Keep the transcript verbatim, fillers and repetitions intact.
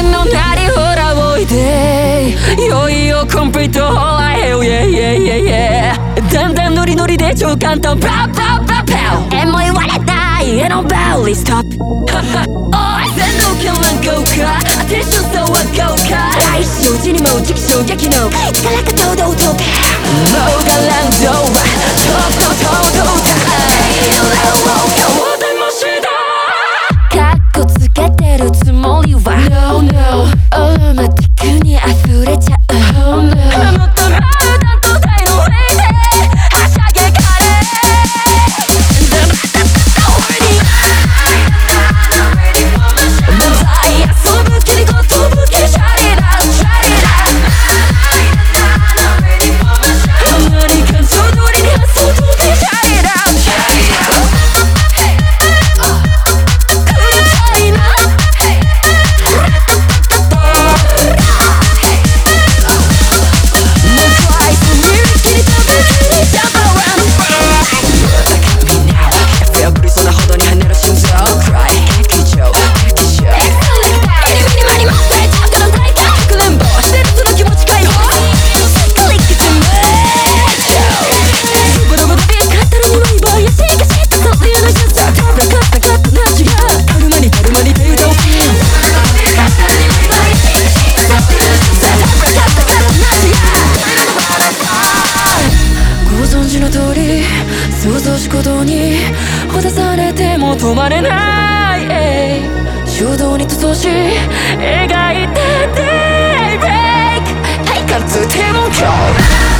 のなりほらおいでいよいよコンプリートホーライヘウイェイイェイイェイイェイだんだんノリノリで超簡単パウパウパウパウえも言われたい家のバウリストップおい全能キャラン豪華アテンション層は豪華来週時にも直衝撃の力か堂々ともうがランドはちょっと堂々だ顔でもしたかっこつけてるつもりは No no オーマティックに溢れちゃう Oh no もっとハードと体の上ではしゃげかれでもだって俺に漫才遊ぶ気にことぶきシャリランシャリラン何感情通りに遊ぶきシャリランシャリラン想像しことにほだされても止まれない、えい衝動に塗装し描いてデイブレイク体感通天も今日